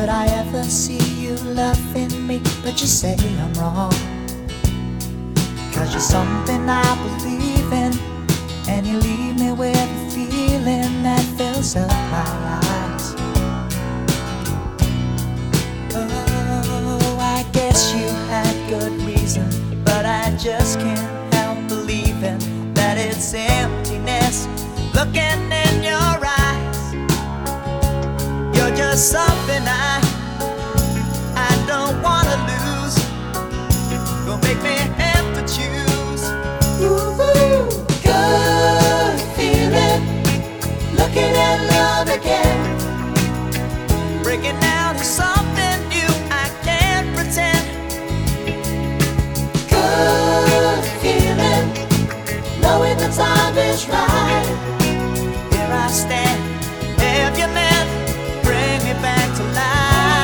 Could I ever see you loving me, but you say I'm wrong? 'Cause you're something I believe in, and you leave me with a feeling that fills up my eyes. Oh, I guess you had good reason, but I just can't help believing that it's emptiness looking in your eyes. You're just something I don't wanna lose. Gonna make me have to choose. Ooh, good feeling, looking at love again. Breaking out is something new, I can't pretend. Good feeling, knowing the time is right. Here I stand, have you meant, bring me back to life.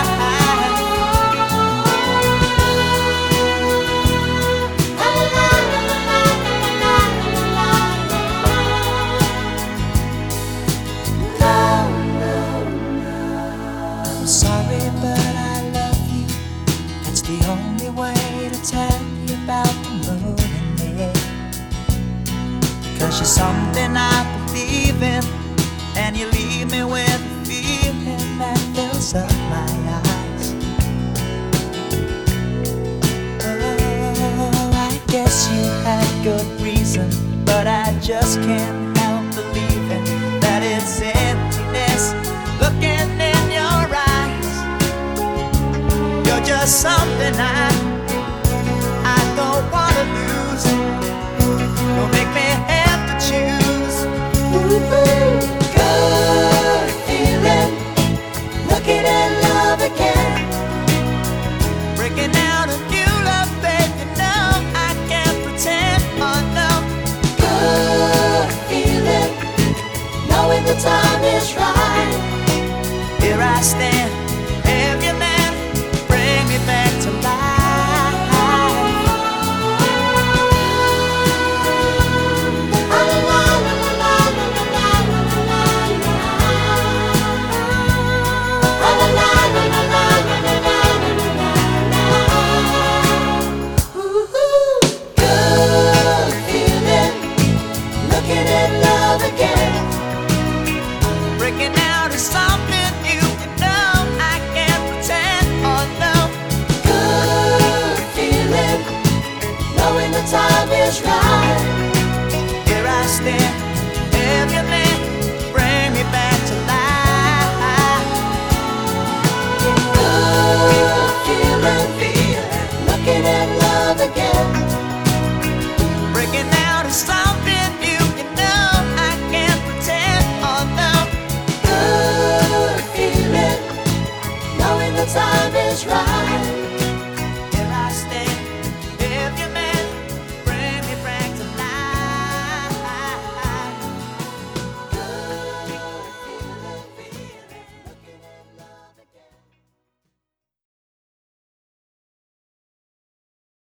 I'm sorry, but I love you. That's the only way to tell you about the moon and me. 'Cause you're something I believe in, and you leave me with a feeling that fills up my eyes. Oh, I guess you had good reason, but I just can't help believing that it's emptiness looking in your eyes. You're just something I don't wanna lose. Don't make me have to choose. Ooh, good feeling, looking at love again. Breaking out a new love, babe, you know I can't pretend, oh no. Good feeling, knowing the time is right. Here I stand, every man, bring me back to life. Breaking out is something new, you know I can't pretend, oh no. Good feeling, knowing the time is right. Here I stand,